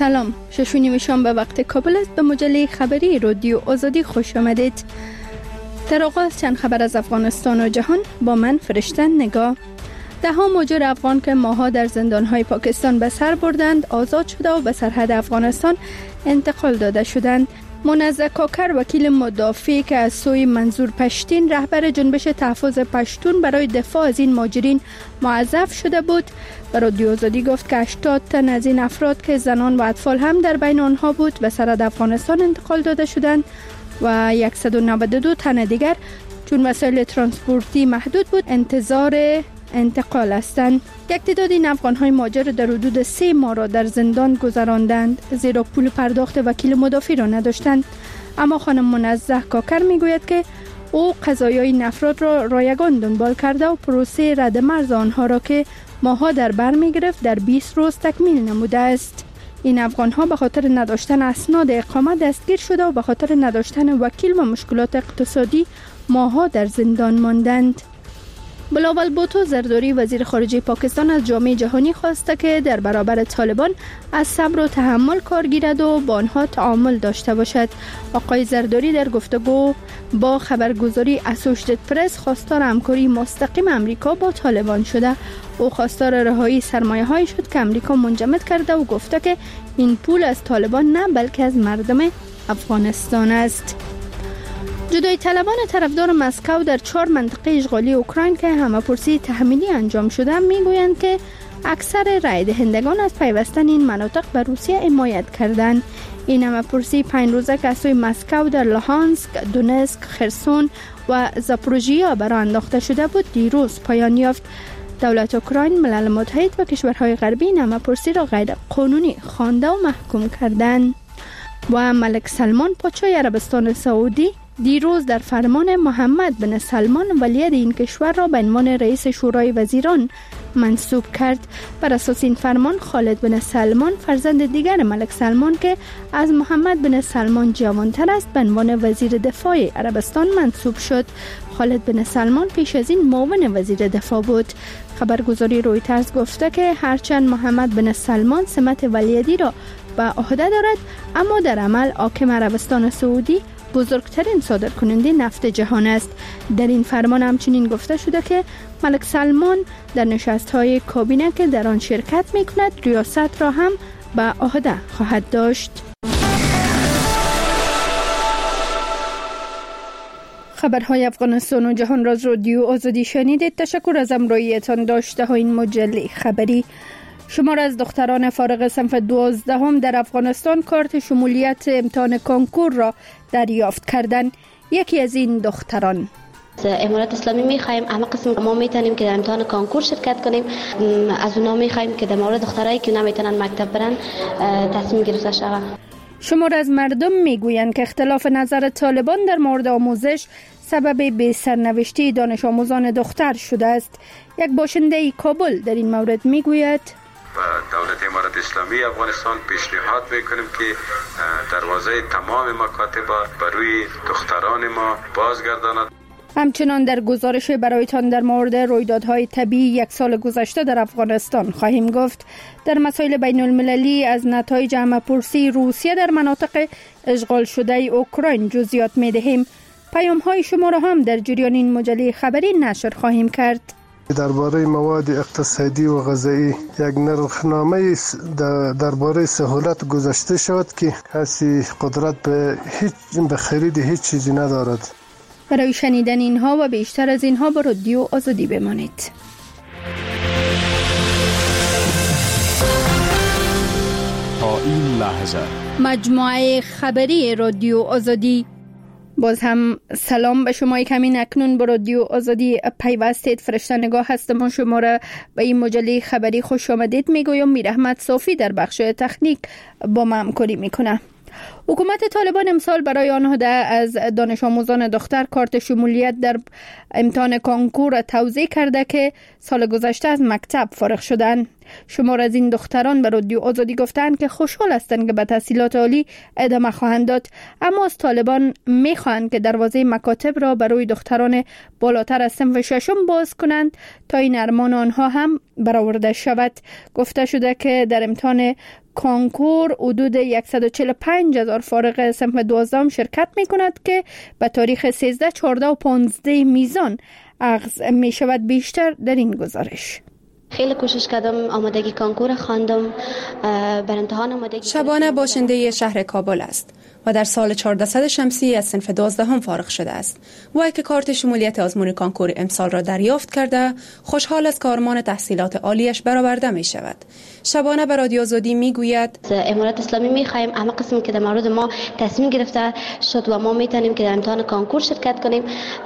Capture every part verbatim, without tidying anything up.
سلام، شش و نیم شام به وقت کابل است. به مجله خبری رادیو آزادی خوش آمدید. در آغاز چند خبر از افغانستان و جهان با من فرشته نگاه. ده ها مهاجر افغان که ماها در زندانهای پاکستان به سر بردند آزاد شده و به سرحد افغانستان انتقال داده شدند. منزه کاکر وکیل مدافع که از سوی منظور پشتین رهبر جنبش تحفظ پشتون برای دفاع از این مهاجرین موظف شده بود و رادیو آزادی گفت که هشتاد تن از این افراد که زنان و اطفال هم در بین آنها بود به سرحد افغانستان انتقال داده شدند و صد و نود و دو تن دیگر چون وسایل ترانسپورتی محدود بود انتظار انتقال هستند. یک تعداد این افغان‌های مهاجر در حدود سه ماه را در زندان گذراندند زیرا پول پرداخت وکیل مدافع را نداشتند. اما خانم منزه کاکر میگوید که او قضایای این افراد را رایگان دنبال کرده و پروسه رد مرز آنها را که ماها در بر می‌گرفت در بیست روز تکمیل نموده است. این افغان‌ها به خاطر نداشتن اسناد اقامت دستگیر شده و به خاطر نداشتن وکیل و مشکلات اقتصادی ماها در زندان ماندند. بلاول بوتو زرداری وزیر خارجه پاکستان از جامعه جهانی خواسته که در برابر طالبان از صبر و تحمل کار گیرد و با آنها تعامل داشته باشد. آقای زرداری در گفتگو با خبرگزاری اسوشیتد پرس خواستار همکاری مستقیم امریکا با طالبان شده. او خواستار رهایی سرمایه‌هایی شد که امریکا منجمد کرده و گفته که این پول از طالبان نه بلکه از مردم افغانستان است. جدای طلبان طرفدار مسکو در چهار منطقه اشغالی اوکراین که همه‌پرسی تحمیلی انجام شده میگویند که اکثر رای دهندگان از پیوستن این مناطق به روسیه حمایت کردند. این همه‌پرسی پنج روزه که از سوی مسکو در لوهانسک، دونتسک، خرسون و زاپوروژیا برآ انداخته شده بود دیروز پایان یافت. دولت اوکراین، ملل متحد و کشورهای غربی این همه‌پرسی را غیر قانونی خوانده و محکوم کردند. و ملک سلمان پادشاه عربستان سعودی دیروز در فرمان محمد بن سلمان ولیعهد این کشور را به عنوان رئیس شورای وزیران منصوب کرد. بر اساس این فرمان خالد بن سلمان فرزند دیگر ملک سلمان که از محمد بن سلمان جوانتر است به عنوان وزیر دفاع عربستان منصوب شد. خالد بن سلمان پیش از این معاون وزیر دفاع بود. خبرگزاری رویترز گفته که هرچند محمد بن سلمان سمت ولیعهدی را به عهده دارد اما در عمل حاکم عربستان سعودی بزرگترین صادرکننده نفت جهان است. در این فرمان همچنین گفته شده که ملک سلمان در نشست‌های کابینه که در آن شرکت می‌کند ریاست را هم به عهده خواهد داشت. خبرهای افغانستان و جهان را از رادیو آزادی شنیدید. تشکر از همراهیتان. داشته ها این مجله خبری. شمار از دختران فارغ صنف دوازدهم در افغانستان کارت شمولیت امتحان کنکور را دریافت کردند. یکی از این دختران: امارت اسلامی می‌خوایم همه قسم ما میتونیم که در امتحان کنکور شرکت کنیم. از اونها می‌خوایم که در مورد دخترایی که نمیتونن مکتب برن تصمیم گرفته شود. شمار از مردم میگویند که اختلاف نظر طالبان در مورد آموزش سبب به سرنوشتی دانش آموزان دختر شده است. یک باشنده کابل در این مورد میگوید: و دولت امارت اسلامی افغانستان پیشنهاد میکنیم که دروازه تمام مکاتب بر روی دختران ما بازگرداند. همچنان در گزارش برایتان در مورد رویدادهای طبیعی یک سال گذشته در افغانستان خواهیم گفت. در مسائل بین المللی از نتایج همه‌پرسی روسیه در مناطق اشغال شده اوکراین جزئیات میدهیم. پیام های شما را هم در جریان این مجله خبری نشر خواهیم کرد. درباره مواد اقتصادی و غذایی یک نرخنامه درباره سهولت گذاشته شد که کسی قدرت به هیچ به خرید هیچ چیزی ندارد. برای شنیدن اینها و بیشتر از اینها با رادیو آزادی بمانید. تا این لحظه مجموعه خبری رادیو آزادی. باز هم سلام به شما. کمین اکنون با رادیو آزادی پیوستید. فرشته نگاه هستم و شما را به این مجله خبری خوش آمدید میگویم. میرحمت صافی در بخش تکنیک با ما همکاری میکنه. حکومت طالبان امسال برای آنها ده از دانش آموزان دختر کارت شمولیت در امتحان کنکور توزیع کرده که سال گذشته از مکتب فارغ شدند. شمار از این دختران به رادیو آزادی گفتند که خوشحال هستند که به تحصیلات عالی ادامه خواهند داد، اما از طالبان میخواهند که دروازه مکاتب را برای دختران بالاتر از صنف ششم باز کنند تا این ارمان آنها هم برآورده شود. گفته شده که در امتحان کانکور حدود صد و چهل و پنج هزار فارغ صنف دوازدهم شرکت می کند که به تاریخ سیزده، چهارده و پانزده میزان اخذ می شود. بیشتر در این گزارش. خیلی کوشش کردم، آمادگی کانکور خواندم، بر امتحان آمادگی. شبانه باشنده شهر کابل است و در سال چهارصد شمسی از صنف دوازدهم فارغ شده است. وی که کارت شمولیت آزمون کانکور امسال را دریافت کرده، خوشحال از کارمان تحصیلات عالیش برآورده می شود. شبانه به رادیو آزادی می گوید امارات اسلامی می خواهیم همه قسم که در مورد ما تصمیم گرفته شد و ما می توانیم که در امتحان کانکور شرکت کنیم،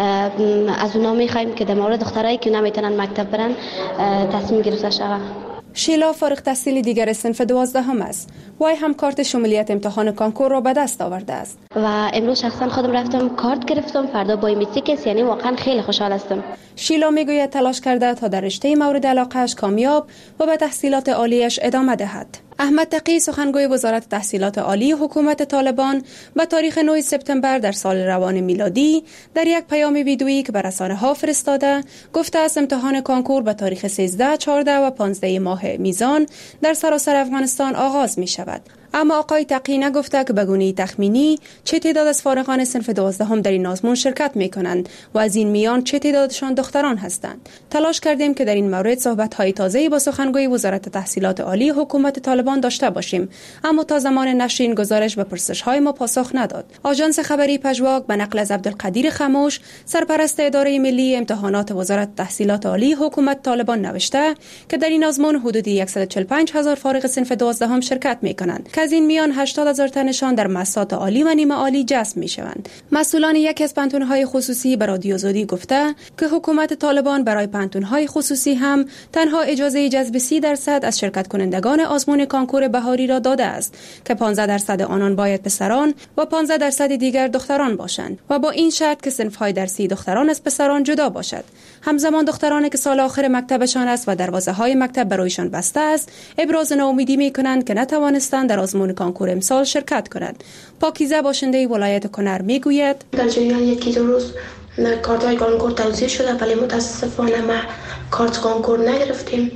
از اونا می خواهیم که در مورد دخترایی که نمیتونن مکتب برن تصمیم گرفته شود. شیلا فارغ تحصیل دیگر صنف دوازدهم است. وی هم کارت شمولیت امتحان کانکور را به دست آورده است. و امروز شخصا خودم رفتم کارت گرفتم، فردا بایومتریک، یعنی واقعا خیلی خوشحال هستم. شیلا میگوید تلاش کرده تا در رشته مورد علاقه‌اش کامیاب و به تحصیلات عالیش ادامه دهد. احمد تقی سخنگوی وزارت تحصیلات عالی حکومت طالبان به تاریخ نه سپتامبر در سال روان میلادی در یک پیام ویدیویی که به رسانه‌ها فرستاده گفته است امتحان کانکور به تاریخ سیزده، چهارده و پانزده ماه میزان در سراسر افغانستان آغاز می شود. اما آقای تقی نگفته که به گونه تخمینی چه تعداد از فارغان صنف دوازدهم در این آزمون شرکت می کنند و از این میان چه تعدادشان دختران هستند. تلاش کردیم که در این مورد صحبت‌های تازه‌ای با سخنگوی وزارت تحصیلات عالی حکومت طالبان داشته باشیم، اما تا زمان نشر این گزارش به پرسش‌های ما پاسخ نداد. آژانس خبری پژواک به نقل از عبدالقدیر خموش، سرپرست اداره ملی امتحانات وزارت تحصیلات عالی حکومت طالبان نوشته که در این آزمون حدود صد و چهل و پنج هزار فارغ صنف دوازدهم شرکت می کنند. از این میان هشتاد هزار تنشان در مؤسسات عالی و نیمه عالی جذب می شوند. مسئولان یکی از پانتون‌های خصوصی به رادیو آزادی گفته که حکومت طالبان برای پانتون‌های خصوصی هم تنها اجازه جذب سی درصد از شرکت کنندگان آزمون کانکور بهاری را داده است که پانزده درصد آنان باید پسران و پانزده درصد دیگر دختران باشند و با این شرط که صنف‌های درسی دختران از پسران جدا باشد. همزمان دخترانی که سال آخر مکتبشان است و دروازه‌های مکتب برایشان بسته است، ابراز ناامیدی می‌کنند که نتوانستند در آزمون کانکور امسال شرکت کنند. پاکیزه باشنده ولایت کنر میگوید در جریان یکی دو روز کارت های کانکور توزیع شده، ولی متاسفانه ما کارت کانکور نگرفتیم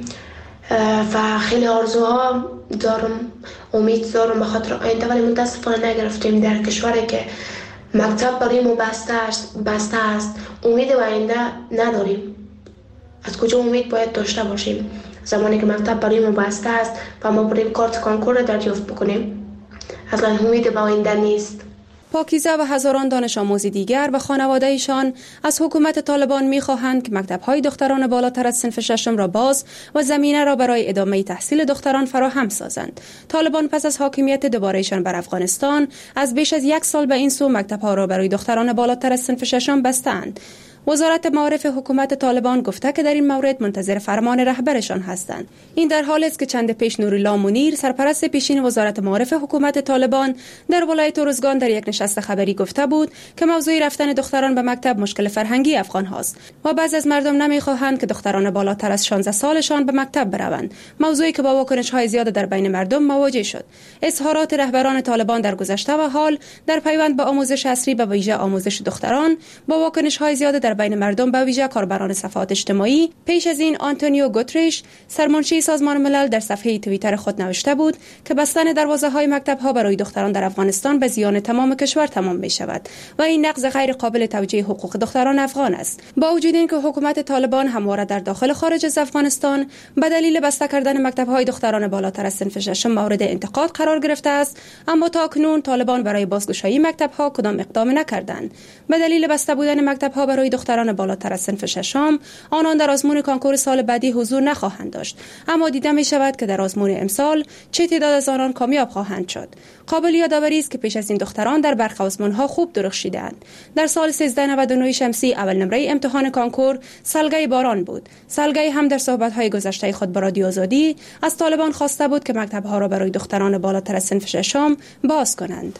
و خیلی آرزوها دارم، امید دارم به خاطر آینده، ولی متاسفانه نگرفتیم. در کشوری که مکتب برای ما بسته است بسته است امید به آینده نداریم. از کجا امید باید داشته باشیم زمانی که مکتب برای ما بسته است و ما بریم کارت کانکور را دریافت بکنیم؟ اصلا امید به آینده نیست. پاکیزه و هزاران دانش آموز دیگر و خانواده‌ایشان از حکومت طالبان می‌خواهند که مکتب‌های دختران بالاتر از صنف ششم را باز و زمینه را برای ادامه تحصیل دختران فراهم سازند. طالبان پس از حاکمیت دوباره‌شان بر افغانستان از بیش از یک سال به این سو مکتب‌ها را برای دختران بالاتر از صنف ششم بستند. وزارت معارف حکومت طالبان گفته که در این مورد منتظر فرمان رهبرشان هستند. این در حالی است که چند پیش نورالله منیر، سرپرست پیشین وزارت معارف حکومت طالبان، در ولایت ارزگان در یک نشست خبری گفته بود که موضوع رفتن دختران به مکتب مشکل فرهنگی افغان هاست و بعضی از مردم نمیخواهند که دختران بالاتر از شانزده سالشان به مکتب بروند، موضوعی که با واکنش‌های زیاد در بین مردم مواجه شد. اظهارات رهبران طالبان در گذشته و حال در پیوند به آموزش عصری به ویژه آموزش دختران با واکنش‌های زیاد در بین مردم به ویژه کاربران صفحات اجتماعی. پیش از این آنتونیو گوتریش، سرمنشی سازمان ملل، در صفحه توییتر خود نوشته بود که بستن دروازه‌های مکتب‌ها برای دختران در افغانستان به زیان تمام کشور تمام می‌شود و این نقض غیر قابل توجیه حقوق دختران افغان است. با وجود اینکه حکومت طالبان همواره در داخل و خارج از افغانستان به دلیل بسته کردن مکتب‌های دختران بالاتر از صنف ششم مورد انتقاد قرار گرفته است، اما تاکنون طالبان برای بازگشایی مکتب‌ها کدام اقدام نکردند. به دلیل بسته بودن مکتب‌ها برای دختران بالاتر از صنف ششم، آنان در آزمون کانکور سال بعدی حضور نخواهند داشت، اما دیده می شود که در آزمون امسال چه تعداد از آنان کامیاب خواهند شد. قابل یادآوری است که پیش از این دختران در برخی آزمون‌ها خوب درخشیدند. در سال سیزده نود و نه شمسی اول نمره امتحان کانکور سالگه باران بود. سالگه هم در صحبت‌های گذشته خود با رادیو آزادی از طالبان خواسته بود که مکتب‌ها را برای دختران بالاتر از صنف ششم باز کنند.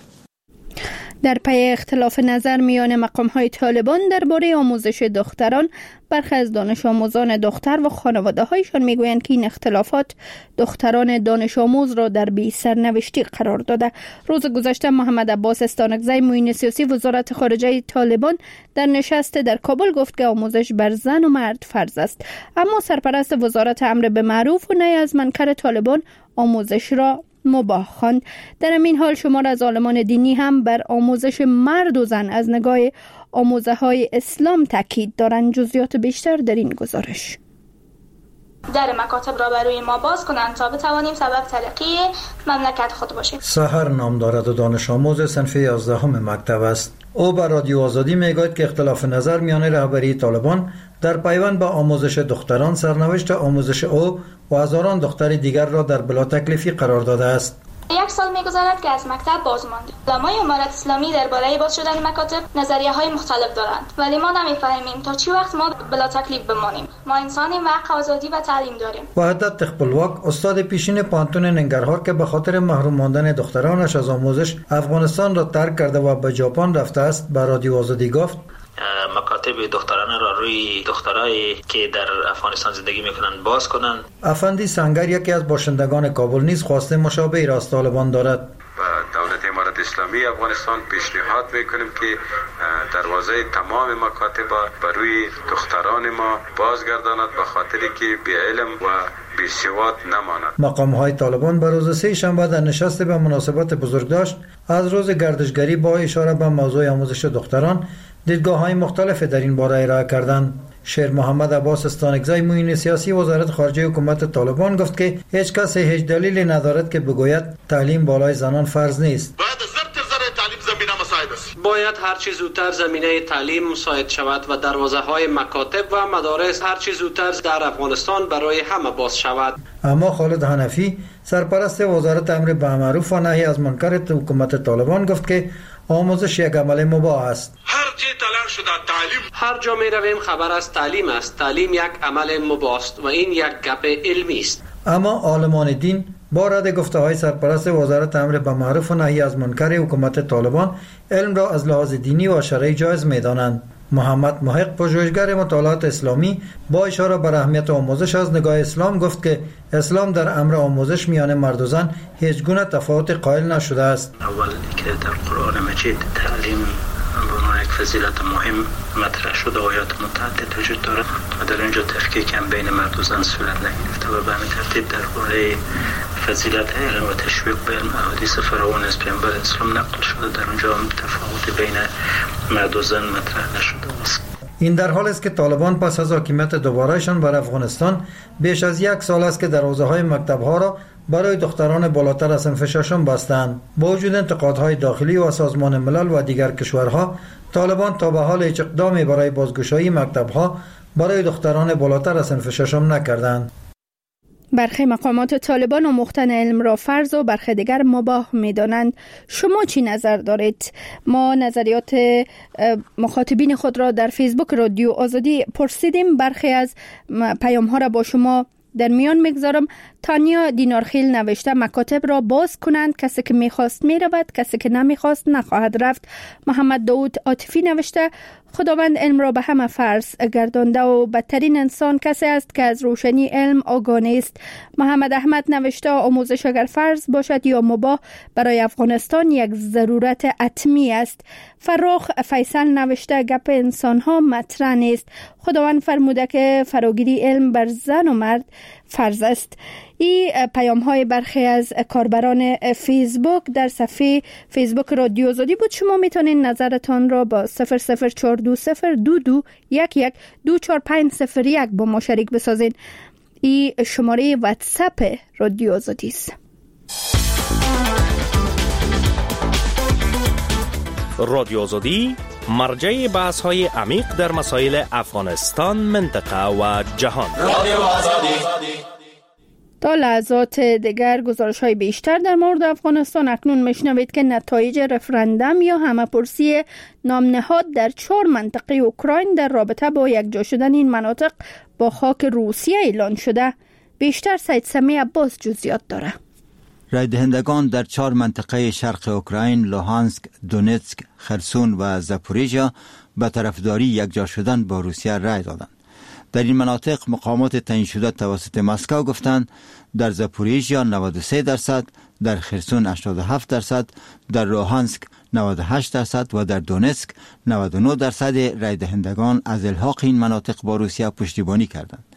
در پی اختلاف نظر میان مقام‌های طالبان درباره آموزش دختران، برخی از دانش آموزان دختر و خانواده‌هایشان میگویند که این اختلافات دختران دانش آموز را در بی سرنوشتی قرار داده. روز گذشته محمد عباس استانکزی، معین سیاسی وزارت خارجه طالبان، در نشست در کابل گفت که آموزش بر زن و مرد فرض است، اما سرپرست وزارت امر به معروف و نهی از منکر طالبان آموزش را مباح خواند. در همین حال شمار از عالمان دینی هم بر آموزش مرد و زن از نگاه آموزه های اسلام تاکید دارند. جزئیات بیشتر در این گزارش. در مکاتب را برای ما باز کنند تا بتوانیم سبب ترقی مملکت خود باشیم. سحر نام دارد و دانش آموز صنف یازدهم مکتب است. او بر رادیو آزادی میگوید که اختلاف نظر میان رهبری طالبان در پیوند به آموزش دختران سرنوشت آموزش او و هزاران دختر دیگر را در بلا تکلیفی قرار داده است. یک سال می‌گذرد که از مکتب باز مانده. علمای امارت اسلامی درباره باز شدن مکاتب نظریه‌های مختلف دارند، ولی ما نمی‌فهمیم تا چی وقت ما بلا تکلیف بمانیم. ما انسانیم و حق آزادی و تعلیم داریم. وحدت تخپلواک استاد پیشین پانتون ننگرهار که به خاطر محروم ماندن دخترانش از آموزش افغانستان را ترک کرده و به ژاپن رفته است، به رادیو آزادی گفت مکاتب دخترانه را روی دخترایی که در افغانستان زندگی میکنند باز کنند. افندی سنگر یکی از باشندگان کابل نیز خواسته مشابهی را از طالبان دارد. و دولت امارت اسلامی افغانستان پیشنهاد میکنیم که دروازه تمام مکاتب بر روی دختران ما بازگرداند به خاطری که بی علم و بی سواد نماند. مقام های طالبان به روز سه شنبه در نشست به مناسبت بزرگداشت از روز گردشگری با اشاره به موضوع آموزش دختران دیدگاه های مختلف در این باره ارائه کردند. شیر محمد عباس استانکزی معین سیاسی وزارت خارجه حکومت طالبان گفت که هیچ کس هیچ دلیلی ندارد که بگوید تعلیم بالای زنان فرض نیست. باید هر چیز زودتر زمینه تعلیم مساعد شود و دروازه های مکاتب و مدارس هر چیز زودتر در افغانستان برای همه باز شود. اما خالد حنفی سرپرست وزارت امر بالمعروف و نهی از منکر حکومت طالبان گفت که آموزش یک عمل مباح است. هر جا تلاش شده تعلیم، هر جا می رویم خبر از تعلیم است. تعلیم یک عمل مباح است و این یک گپ علمی است. اما عالمان دین با رد گفته های سرپرست وزارت امر بالمعروف و نهی از منکر حکومت طالبان علم را از لحاظ دینی و شرعی جایز می دانند. محمد محق پژوهشگر مطالعات اسلامی با اشاره بر اهمیت آموزش از نگاه اسلام گفت که اسلام در امر آموزش میان مرد و زن هیچ گونه تفاوت قائل نشده است. اول که در قرآن مجید تعلیم به عنوان یک فضیلت مهم مطرح شده، آیات متعدد وجود دارد و در اینجا تفکیک هم بین مرد و زن صورت نگرفته و به همین ترتیب درباره فضیلت علم و تشویق به علم احادیث فراوان از پیامبر اسلام نقل شده، در اونجا هم تفاوت بین مرد و زن مطرح نشده است. این در حال است که طالبان پس از حاکمیت دوبارهشان بر افغانستان بیش از یک سال است که دروازه های مکتب ها را برای دختران بالاتر از صنف ششم بستند. با وجود انتقادهای داخلی و سازمان ملل و دیگر کشورها، طالبان تا به حال هیچ اقدامی برای بازگشایی مکتب ها برای دختران بالاتر از صنف ششم نکردند. برخی مقامات طالبان آموختن علم را فرض و برخی دیگر مباح می‌دانند. شما چی نظر دارید؟ ما نظریات مخاطبین خود را در فیسبوک رادیو آزادی پرسیدیم. برخی از پیام ها را با شما در میان میگذارم. تانیا دینارخیل نوشته مکاتب را باز کنند، کسی که میخواست میرود، کسی که نمیخواست نخواهد رفت. محمد داود عاطفی نوشته خداوند علم را به همه فرض گردانده و بدترین انسان کسی است که از روشنی علم آگاه نیست. محمد احمد نوشته آموزش اگر فرض باشد یا مباح برای افغانستان یک ضرورت حتمی است. فراخ فیصل نوشته گپ انسان ها مطرح نیست. خداوند فرموده که فراگیری علم بر زن و مرد فرض است. این پیام های برخی از کاربران فیسبوک در صفحه فیسبوک رادیو آزادی بود. شما میتونید نظرتان را با صفر صفر چهار دو صفر دو دو یک یک دو چهار پنج صفر یک با ما شریک بسازین. این شماره واتساپ رادیو آزادی است. رادیو آزادی مرجع بحث های عمیق در مسائل افغانستان، منطقه و جهان. رادیو آزادی. تا لحظات دیگر گزارش های بیشتر در مورد افغانستان. اکنون میشنوید که نتایج رفراندوم یا همه‌پرسی نامنهاد در چهار منطقه اوکراین در رابطه با یکجا شدن این مناطق با خاک روسیه اعلان شده. بیشتر سید سمی عباس جزئیات داره. رای دهندگان در چهار منطقه شرق اوکراین، لوهانسک، دونتسک، خرسون و زاپوریژیا به طرفداری یکجا شدن با روسیه رای دادند. در این مناطق مقامات تعیین شده توسط مسکو گفتند در زاپوریژیا نود و سه درصد، در خرسون هشتاد و هفت درصد، در لوهانسک نود و هشت درصد و در دونتسک نود و نه درصد رای دهندگان از الحاق این مناطق با روسیه پشتیبانی کردند.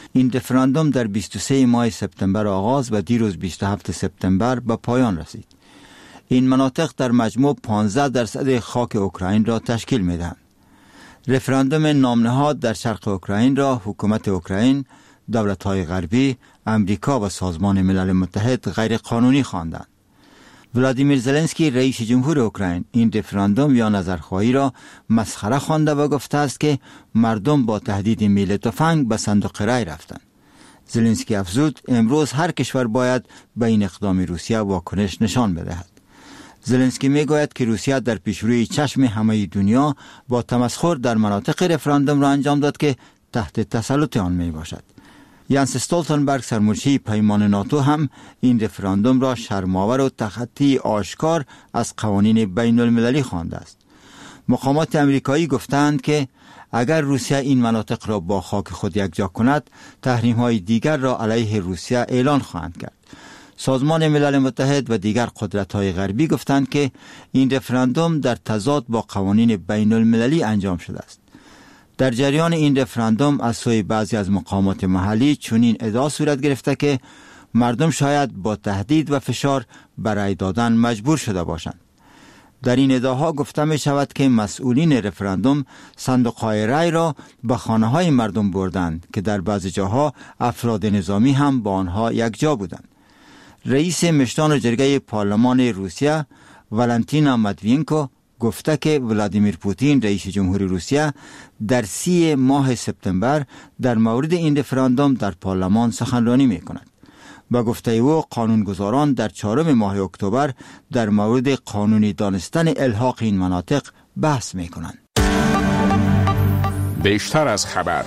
این رفراندوم در بیست و سوم ماه سپتامبر آغاز و دیروز بیست و هفتم سپتامبر به پایان رسید. این مناطق در مجموع پانزده درصد خاک اوکراین را تشکیل می‌دهند. رفراندوم نامنهاد در شرق اوکراین را حکومت اوکراین، دولت‌های غربی، امریکا و سازمان ملل متحد غیر قانونی خواندند. ولادیمیر زلنسکی رئیس جمهور اوکراین این رفراندوم یا نظرخواهی را مسخره خوانده و گفته است که مردم با تهدید میل تفنگ به صندوق رای رفتند. زلنسکی افزود امروز هر کشور باید به این اقدام روسیه واکنش نشان بدهد. زلنسکی میگوید که روسیه در پیشروی چشم همه دنیا با تمسخر در مناطق رفراندوم را انجام داد که تحت تسلط آن می باشد. یانس استولتنبرگ سرمرشی پیمان ناتو هم این رفراندوم را شرم‌آور و تخطی آشکار از قوانین بین المللی خوانده است. مقامات امریکایی گفتند که اگر روسیه این مناطق را با خاک خود یکجا کند، تحریم‌های دیگر را علیه روسیه اعلان خواهند کرد. سازمان ملل متحد و دیگر قدرت‌های غربی گفتند که این رفراندوم در تضاد با قوانین بین المللی انجام شده است. در جریان این رفراندوم از سوی بعضی از مقامات محلی چنین ادعا صورت گرفته که مردم شاید با تهدید و فشار برای دادن مجبور شده باشند. در این ادعاها گفته می شود که مسئولین رفراندوم صندوق‌های رای را به خانه‌های مردم بردند که در بعضی جاها افراد نظامی هم با آنها یکجا بودند. رئیس مشتان جرگه پارلمان روسیه والنتینا مدوینکو گفته که ولادیمیر پوتین رئیس جمهور روسیه در سی ماه سپتامبر در مورد این رفراندوم در پارلمان سخنرانی می کند. با گفته او قانونگذاران در چهارم ماه اکتبر در مورد قانونی دانستن الحاق این مناطق بحث می کنند. بیشتر از خبر.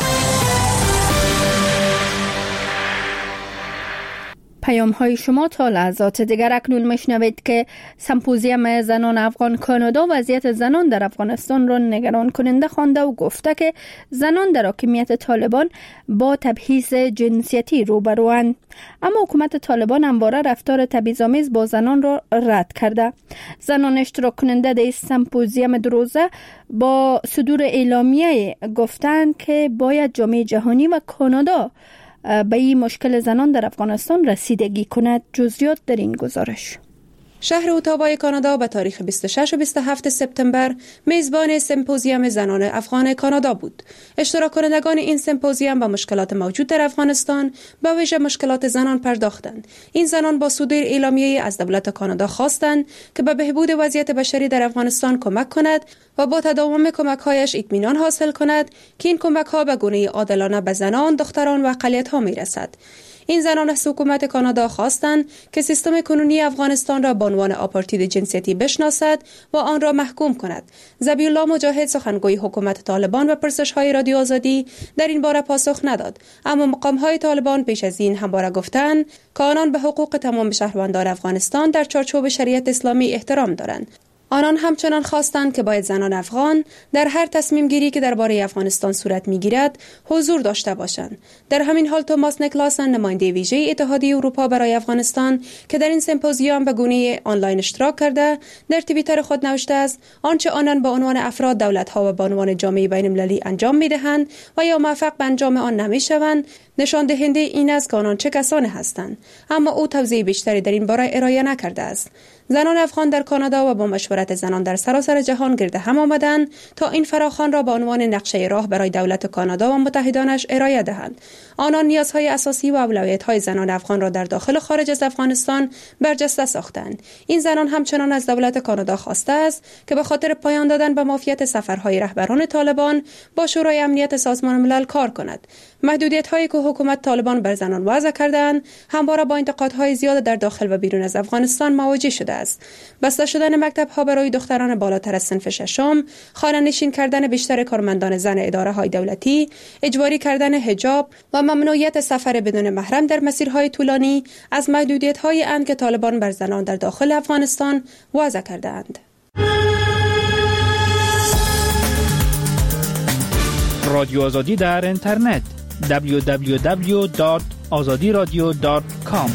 پیام های شما تا لحظات دیگر. اکنون میشنوید که سمپوزیوم زنان افغان کانادا وضعیت زنان در افغانستان را نگران کننده خوانده و گفته که زنان در حاکمیت طالبان با تبعیض جنسیتی روبروند، اما حکومت طالبان همواره رفتار تبعیض‌آمیز با زنان را رد کرده. زنان اشتراک کننده در سمپوزیوم دو روزه با صدور اعلامیه گفتند که باید جامعه جهانی و کانادا به این مشکل زنان در افغانستان رسیدگی کند. جزئیات در این گزارش. شهر اوتاوای کانادا به تاریخ بیست و شش و بیست و هفت سپتامبر میزبان سمپوزیوم زنان افغان کانادا بود. اشتراک کنندگان این سمپوزیوم به مشکلات موجود در افغانستان، به ویژه مشکلات زنان پرداختند. این زنان با صدور اعلامیه از دولت کانادا خواستند که به بهبود وضعیت بشری در افغانستان کمک کند و با تداوم کمک‌هایش اطمینان حاصل کند که این کمک‌ها به گونه عادلانه به زنان، دختران و اقلیت‌ها می‌رسد. این زنان از حکومت کانادا خواستند که سیستم کنونی افغانستان را به عنوان آپارتید جنسیتی بشناسد و آن را محکوم کند. ذبیح الله مجاهد سخنگوی حکومت طالبان و پرسش‌های رادیو آزادی در این باره پاسخ نداد، اما مقام‌های طالبان پیش از این همواره گفتند که آنان به حقوق تمام شهروندان افغانستان در چارچوب شریعت اسلامی احترام دارند. آنان همچنان خواستند که باید زنان افغان در هر تصمیم گیری که درباره افغانستان صورت میگیرد حضور داشته باشند. در همین حال توماس نیکلاسن، نماینده ویژه اتحادیه اروپا برای افغانستان که در این سمپوزیوم به گونه آنلاین اشتراک کرده، در توییتر خود نوشته است آنچه آنان به عنوان افراد، دولت‌ها و به عنوان جامعه بین‌المللی انجام می‌دهند و یا موفق به انجام آن نمی‌شوند، نشان دهنده این است که آنان چه کسانی هستند، اما او توضیح بیشتری در این باره ارائه نکرده است. زنان افغان در کانادا و با مشورت زنان در سراسر جهان گرد هم آمدند تا این فراخوان را به عنوان نقشه راه برای دولت کانادا و متحدانش ارائه دهند. آنان نیازهای اساسی و اولویت‌های زنان افغان را در داخل و خارج از افغانستان برجسته ساختند. این زنان همچنان از دولت کانادا خواسته است که به خاطر پایان دادن به مافیت سفرهای رهبران طالبان با شورای امنیت سازمان ملل کار کند. محدودیت‌هایی که حکومت طالبان بر زنان وضع کردند همواره با انتقادهای زیاد در داخل و بیرون از افغانستان مواجه شده است. بسته شدن مکتب‌ها برای دختران بالاتر از صنف ششم، خانه‌نشین کردن بیشتر کارمندان زن اداره‌های دولتی، اجباری کردن حجاب و ممنوعیت سفر بدون محرم در مسیرهای طولانی از محدودیت‌های اند که طالبان بر زنان در داخل افغانستان وضع کرده‌اند. رادیو آزادی در اینترنت دبلیو دبلیو دبلیو دات آزادی رادیو دات کام.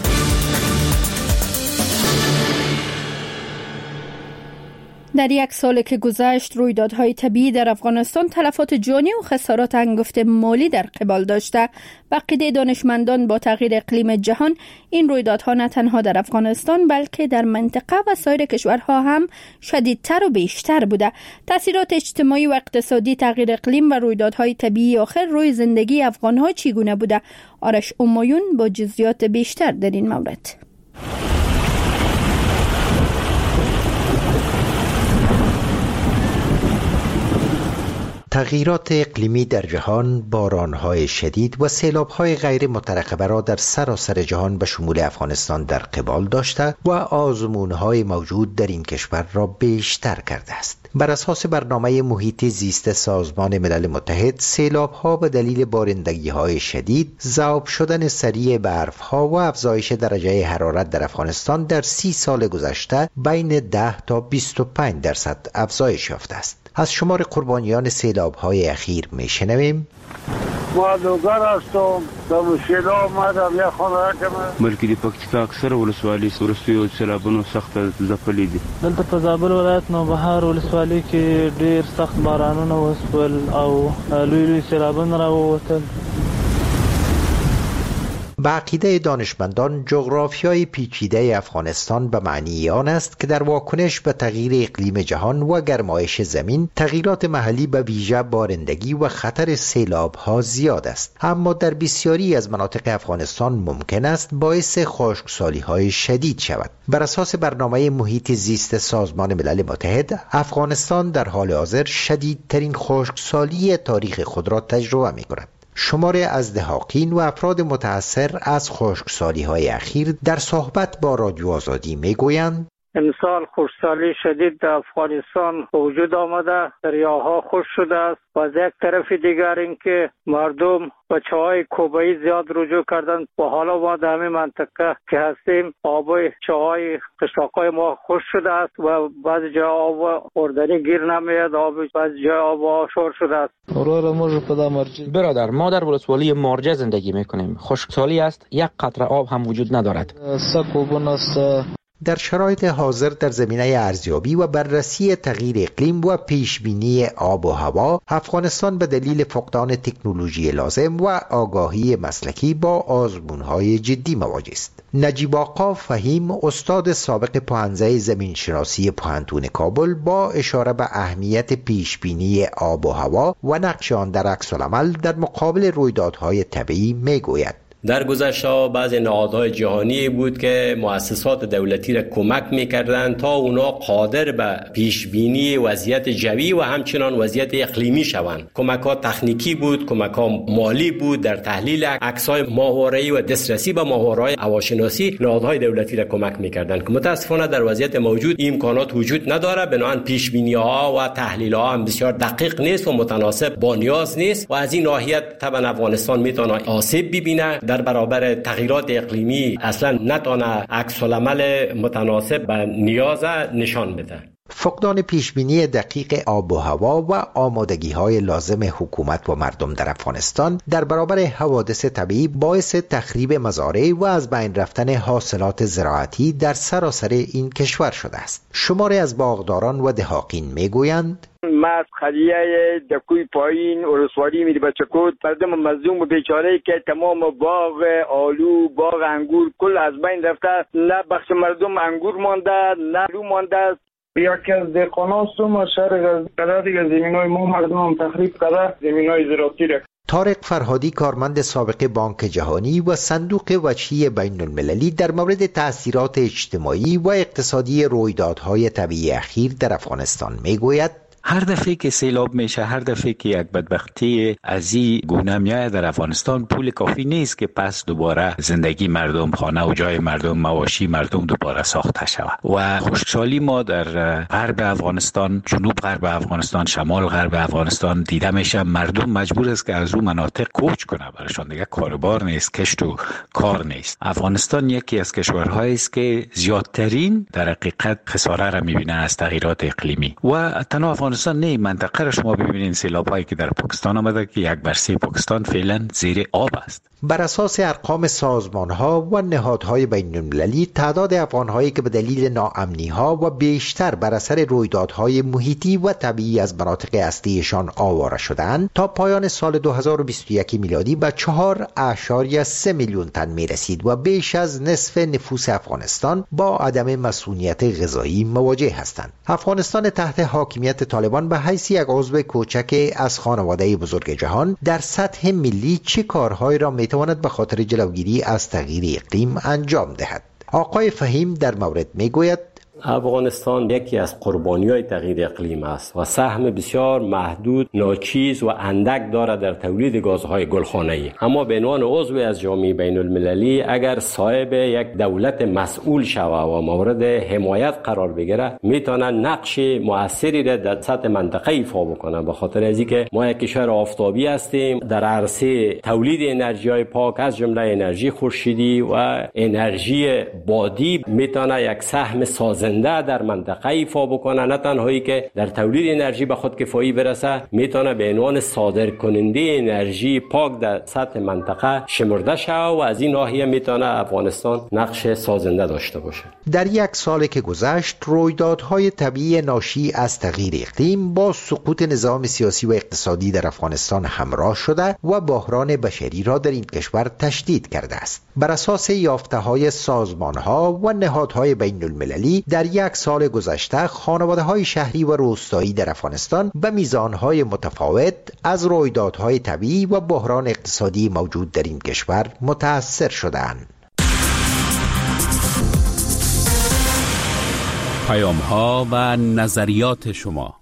در یک سال که گذشت رویدادهای طبیعی در افغانستان تلفات جانی و خسارات انگفت مالی در قبال داشته. به عقیده دانشمندان با تغییر اقلیم جهان این رویدادها نه تنها در افغانستان بلکه در منطقه و سایر کشورها هم شدیدتر و بیشتر بوده. تاثیرات اجتماعی و اقتصادی تغییر اقلیم و رویدادهای طبیعی آخر روی زندگی افغانها چگونه بوده؟ آرش امایون با جزئیات بیشتر در این مورد. تغییرات اقلیمی در جهان، بارانهای شدید و سیلابهای غیر مترقبه را در سراسر جهان به شمول افغانستان در قبال داشته و آزمونهای موجود در این کشور را بیشتر کرده است. بر اساس برنامه محیط زیست سازمان ملل متحد، سیلابها به دلیل بارندگی‌های شدید، ذوب شدن سریع برف‌ها و افزایش درجه حرارت در افغانستان در سی سال گذشته بین ده تا بیست و پنج درصد افزایش یافته است. از شمار قربانیان سیلاب‌های اخیر میشنویم. ما دوگر هستم در سیلاب مادم یا خانه کمه بلکې د پکتیکا اکثر ولسوالۍ وروستیو سیلابونو سخت ځپلي دي. دلته په زابل ولایت نوبهار ولسوالۍ کې ډېر سخت بارانونه وسول او لوی لوی سیلابونه راووتل. به عقیده دانشمندان جغرافیای پیچیده افغانستان به معنی آن است که در واکنش به تغییر اقلیم جهان و گرمایش زمین تغییرات محلی به ویژه بارندگی و خطر سیلاب‌ها زیاد است، اما در بسیاری از مناطق افغانستان ممکن است باعث خشکسالی‌های شدید شود. بر اساس برنامه محیط زیست سازمان ملل متحد، افغانستان در حال حاضر شدیدترین خشکسالی تاریخ خود را تجربه می‌کند. شمار ازدحاقین و افراد متاثر از خشکسالی‌های اخیر در صحبت با رادیو آزادی میگویند امسال خشکسالی شدید در افغانستان وجود آمده، دریاها خشک شده است و از یک طرف دیگر اینکه مردم چاهای کوبایی زیاد رجوع کردند و حالا ما در همین منطقه که هستیم آب چاهای قشلاقای ما خشک شده است و بعضی جای آب خوردنی گیر نمیاد، آب بعضی جای آب آشور شده است. برادر، ما در ولسوالی مارجه زندگی میکنیم. خشکسالی است، یک قطره آب هم وجود ندارد. در شرایط حاضر در زمینه ارزیابی و بررسی تغییر اقلیم و پیشبینی آب و هوا، افغانستان به دلیل فقدان تکنولوژی لازم و آگاهی مسلکی با آزمون‌های جدی مواجه است. نجیب آقا فهیم، استاد سابق پوهنځی زمینشناسی پوهنتون کابل، با اشاره به اهمیت پیشبینی آب و هوا و نقش آن در عکس‌العمل در مقابل رویدادهای طبیعی میگوید. در گذشته بعضی نهادهای جهانی بود که مؤسسات دولتی را کمک می‌کردند تا اونا قادر به پیشبینی وضعیت جوی و همچنان وضعیت اقلیمی شوند. کمک‌ها تکنیکی بود، کمک‌ها مالی بود، در تحلیل عکس‌های ماهواره‌ای و دسترسی به ماهواره‌های هواشناسی نهادهای دولتی را کمک می‌کردند که متأسفانه در وضعیت موجود این امکانات وجود نداره، بنابراین پیشبینی‌ها و تحلیل‌ها هم بسیار دقیق نیست و متناسب با نیاز نیست و از این ناحیه طبعا افغانستان میتونه آسیب ببینه در برابر تغییرات اقلیمی، اصلا نتونه عکس‌العمل متناسب به نیاز نشان بده. فقدان پیشبینی دقیق آب و هوا و آمادگی‌های لازم حکومت و مردم در افغانستان در برابر حوادث طبیعی باعث تخریب مزارع و از بین رفتن حاصلات زراعتی در سراسر این کشور شده است. شماری از باغداران و دهاقین میگویند ما از خلیه دکوی پایین ولسوالی میری بچکوت مردم مظلوم و بیچاره که تمام باغ آلو، باغ انگور کل از بین رفته، نه بخش مردم انگور مانده نه آلو مانده. یکی از دهقانان سوم شهر قدر دیگه زمینای ما مردم هم تخریب کرده، زمینای زراعتی را. طارق فرهادی، کارمند سابق بانک جهانی و صندوق وجهی بین المللی، در مورد تأثیرات اجتماعی و اقتصادی رویدادهای طبیعی اخیر در افغانستان میگوید هر دفعه که سیلاب میشه، هر دفعه که یک بدبختی از این گونه میاد در افغانستان، پول کافی نیست که پس دوباره زندگی مردم، خانه و جای مردم، مواشی مردم دوباره ساخته شود. و خشکسالی ما در غرب افغانستان، جنوب غرب افغانستان، شمال غرب افغانستان دیده میشه. مردم مجبور است که از اون مناطق کوچ کنه، برایشان دیگه کاروبار نیست، کشت و کار نیست. افغانستان یکی از کشورهایی است که زیادترین در حقیقت خساره را میبینه از تغییرات اقلیمی. و تنها افغانستان نه، منطقه را شما ببینید سیلاب‌هایی که در پاکستان آمده که یک بر سه پاکستان فعلا زیر آب است. بر اساس ارقام سازمان‌ها و نهادهای بین‌المللی، تعداد افغان‌هایی که به دلیل ناامنی‌ها و بیشتر بر اثر رویدادهای محیطی و طبیعی از مناطق اصلیشان آواره شدند تا پایان سال دو هزار و بیست و یک میلادی به چهار اشاریه سه میلیون تن می‌رسید و بیش از نصف نفوس افغانستان با عدم مسئولیت غذایی مواجه هستند. افغانستان تحت حاکمیت طالبان به حیث یک عضو کوچک از خانواده بزرگ جهان در سطح ملی چه کارهایی را میتواند به خاطر جلوگیری از تغییر اقلیم انجام دهد؟ آقای فهیم در مورد میگوید افغانستان یکی از قربانی‌های تغییر اقلیم است و سهم بسیار محدود، ناچیز و اندک دارد در تولید گازهای گلخانه‌ای. اما به عنوان عضو از جامعه بین‌المللی اگر صاحب یک دولت مسئول شود و مورد حمایت قرار بگیرد، میتواند نقش مؤثری را در سطح منطقه ایفا بکنه. به خاطر از اینکه ما یک کشور آفتابی هستیم، در عرصه تولید انرژی‌های پاک از جمله انرژی خورشیدی و انرژی بادی میتونه یک سهم سازنده در منطقه ایفا بکنه. نه تنهایی که در تولید انرژی به خود کفایی برسه، میتونه به عنوان صادر کننده انرژی پاک در سطح منطقه شمرده شود و از این ناحیه میتونه افغانستان نقش سازنده داشته باشه. در یک سال که گذشت، رویدادهای طبیعی ناشی از تغییر اقلیم با سقوط نظام سیاسی و اقتصادی در افغانستان همراه شده و بحران بشری را در این کشور تشدید کرده است. بر اساس یافته‌های سازمان‌ها و نهادهای بین‌المللی، در یک سال گذشته خانواده‌های شهری و روستایی در افغانستان به میزان‌های متفاوت از رویدادهای طبیعی و بحران اقتصادی موجود در این کشور متأثر شدند. پیام‌ها و نظریات شما.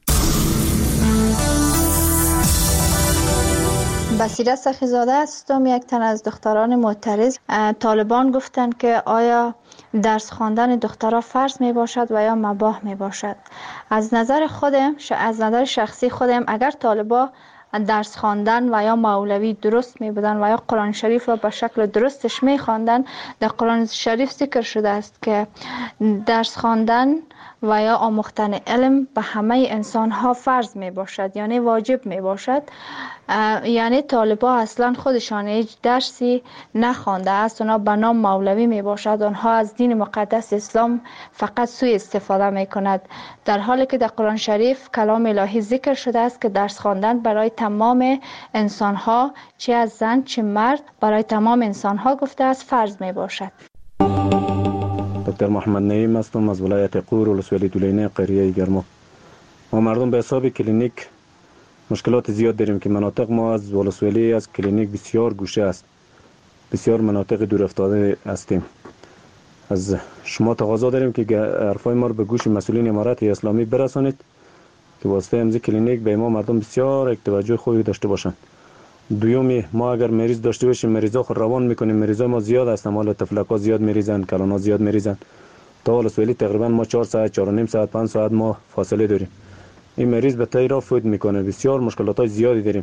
بصیره سخیزاده هستم، یک تن از دختران معترض. طالبان گفتند که آیا درس خواندن دخترها فرض می باشد و یا مباح می باشد. از نظر خودم، از نظر شخصی خودم، اگر طالبا درس خواندن و یا مولوی درست می بودن و یا قرآن شریف را به شکل درستش می خواندن، در قرآن شریف ذکر شده است که درس خواندن و یا آموختن علم به همه انسان ها فرض می باشد، یعنی واجب می باشد. یعنی طالبا اصلا خودشان هیچ درسی نخوانده است، اونا به نام مولوی می باشد، آنها از دین مقدس اسلام فقط سوء استفاده می کند، در حالی که در قرآن شریف کلام الهی ذکر شده است که درس خواندن برای تمام انسان ها، چه از زن چه مرد، برای تمام انسان ها گفته است فرض می باشد. دکتر محمد نعیم هستم از ولایت قور ولسوالی دولینه قریه گرما. ما مردم به حساب کلینیک مشکلات زیاد داریم که مناطق ما از ولسوالی از کلینیک بسیار گوشه است، بسیار مناطق دور افتاده هستیم. از شما تقاضا داریم که حرفای ما رو به گوش مسئولین امارت اسلامی برسانید که واسطه امضای کلینیک به ما مردم بسیار توجه خوبی داشته باشند. دومی، ما اگر مریض داشته باشیم مریضا خود روان میکنیم، مریضای ما زیاد هستن، حالا تفلکا زیاد میریزن، کلانا زیاد میریزن. تا ولسوالی تقریبا ما چهار ساعت، چهار و نیم ساعت، پنج ساعت ما فاصله داریم. این مریض به تایی را فوت میکنه. بسیار مشکلات های زیادی داریم.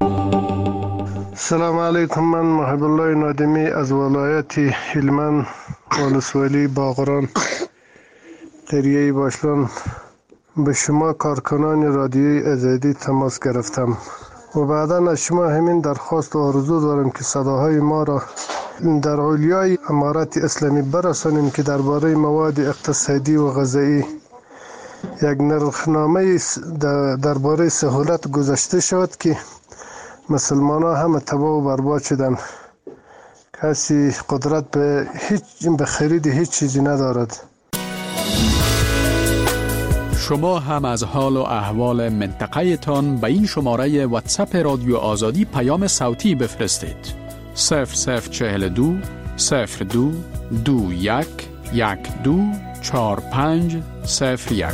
سلام علیکم، من محب الله نادمی از ولایت هلمند ولسوالی باغران قریه باشلان به شما کارکنان رادیوی آزادی تماس گرفتم و بعدا از شما همین درخواست و آرزو دارم که صداهای ما را در علیای امارت اسلامی برسانیم که درباره مواد اقتصادی و غذایی یک نرخنامه درباره سهولت گذاشته شد که مسلمان ها همه تباه و برباد شدن. کسی قدرت به هیچ به خرید هیچ چیزی ندارد. شما هم از حال و احوال منطقه تان به این شماره واتساپ رادیو آزادی پیام صوتی بفرستید. صفر صفر چهل دو صفر دو دو یک یک دو چهار پنج صفر یک.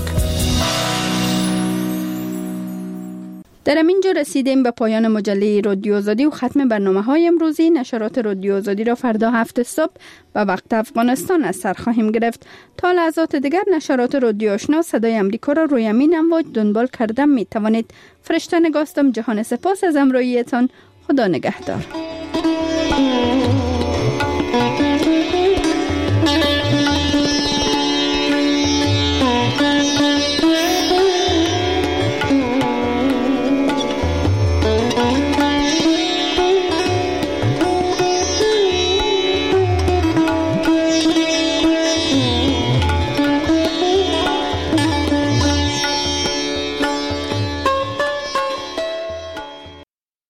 در اینجا رسیدیم به پایان مجله رادیو آزادی و ختم برنامه های امروزی. نشرات رادیو آزادی را فردا هفت صبح به وقت افغانستان از سر خواهیم گرفت. تا لحظات دیگر نشرات رادیو آشنا صدای امریکا را روی امین امواج دنبال کردن می توانید. فرشته نگاستم. جهان سپاس از همراهیتان. خدا نگهدار.